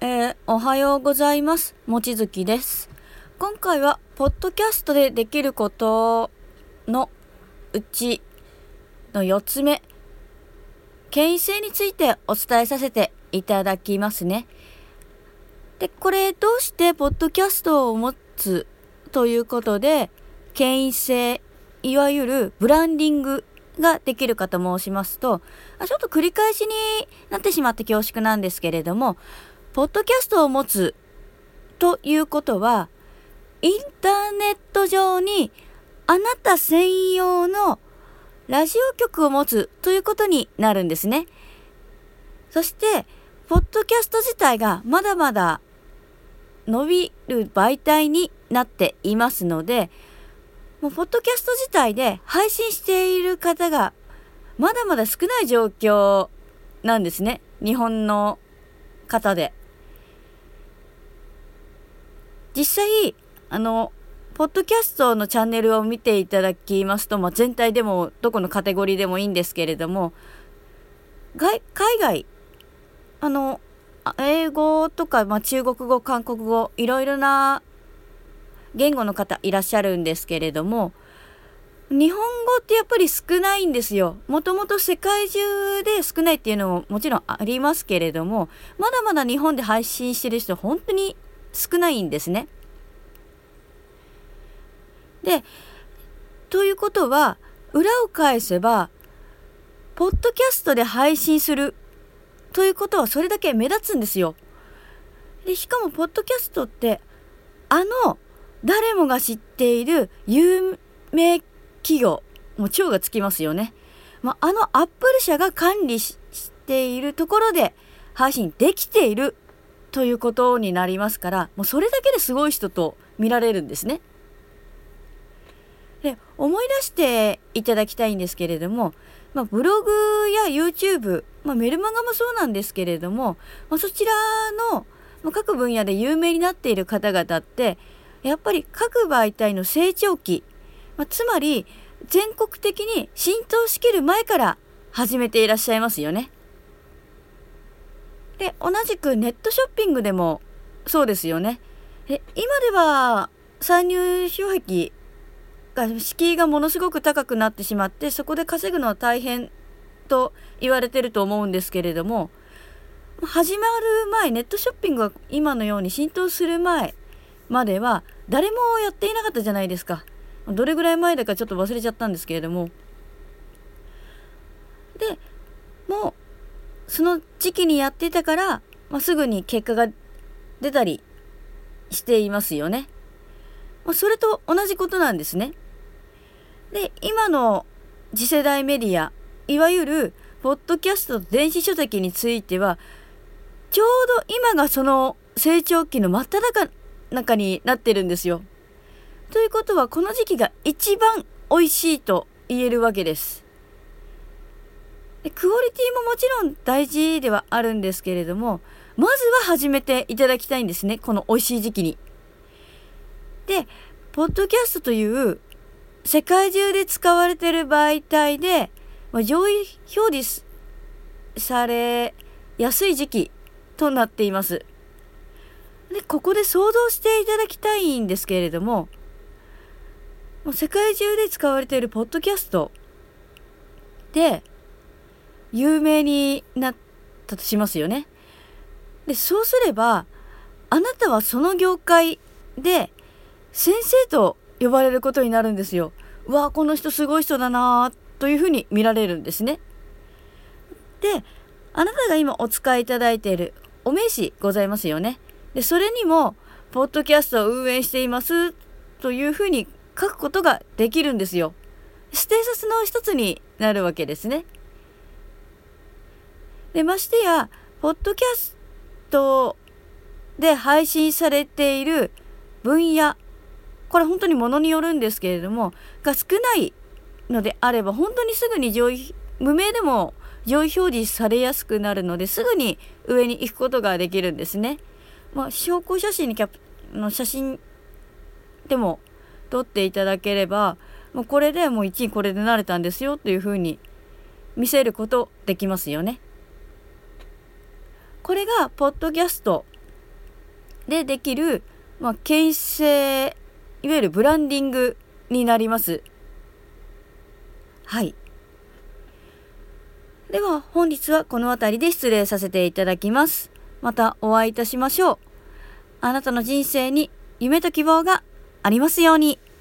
おはようございます。もちづきです。今回はポッドキャストでできることのうちの4つ目、権威性についてお伝えさせていただきますね。で、これどうしてポッドキャストを持つということで権威性、いわゆるブランディングができるかと申しますと、ちょっと繰り返しになってしまって恐縮なんですけれども、ポッドキャストを持つということは、インターネット上にあなた専用のラジオ局を持つということになるんですね。そして、ポッドキャスト自体がまだまだ伸びる媒体になっていますので、もうポッドキャスト自体で配信している方がまだまだ少ない状況なんですね。日本の方で。実際、ポッドキャストのチャンネルを見ていただきますと、全体でもどこのカテゴリーでもいいんですけれども、海外、英語とか、中国語、韓国語、いろいろな言語の方いらっしゃるんですけれども、日本語ってやっぱり少ないんですよ。もともと世界中で少ないっていうのももちろんありますけれども、まだまだ日本で配信してる人本当に少ないんですね。で、ということは、裏を返せば、ポッドキャストで配信するということはそれだけ目立つんですよ。で、しかもポッドキャストって誰もが知っている有名企業、もう超がつきますよね。アップル社が管理しているところで配信できているということになりますから、もうそれだけですごい人と見られるんですね。で、思い出していただきたいんですけれども、ブログや YouTube、メルマガもそうなんですけれども、そちらの各分野で有名になっている方々って、やっぱり各媒体の成長期、つまり全国的に浸透しきる前から始めていらっしゃいますよね。で、同じくネットショッピングでもそうですよね。今では参入障壁が敷居がものすごく高くなってしまって、そこで稼ぐのは大変と言われてると思うんですけれども、始まる前、ネットショッピングが今のように浸透する前までは誰もやっていなかったじゃないですか。どれぐらい前だかちょっと忘れちゃったんですけれども、でもうその時期にやってたから、すぐに結果が出たりしていますよね。それと同じことなんですね。で、今の次世代メディア、いわゆるポッドキャストと電子書籍については、ちょうど今がその成長期の真っ只中になってるんですよ。ということは、この時期が一番美味しいと言えるわけです。で、クオリティももちろん大事ではあるんですけれども、まずは始めていただきたいんですね。この美味しい時期に。で、ポッドキャストという世界中で使われている媒体で、上位表示されやすい時期となっています。で、ここで想像していただきたいんですけれども、世界中で使われているポッドキャストで有名になったとしますよね。で、そうすれば、あなたはその業界で先生と呼ばれることになるんですよ。うわ、この人すごい人だなというふうに見られるんですね。で、あなたが今お使いいただいているお名刺ございますよね。で、それにもポッドキャストを運営していますというふうに書くことができるんですよ。ステータスの一つになるわけですね。で、ましてやポッドキャストで配信されている分野、これ本当にものによるんですけれども、が少ないのであれば、本当にすぐに無名でも上位表示されやすくなるので、すぐに上に行くことができるんですね。証拠写真に写真でも撮っていただければ、もうこれでもう1位これで慣れたんですよというふうに見せることできますよね。これがポッドキャストでできる、形成、いわゆるブランディングになります。はい。では本日はこの辺りで失礼させていただきます。またお会いいたしましょう。あなたの人生に夢と希望がありますように。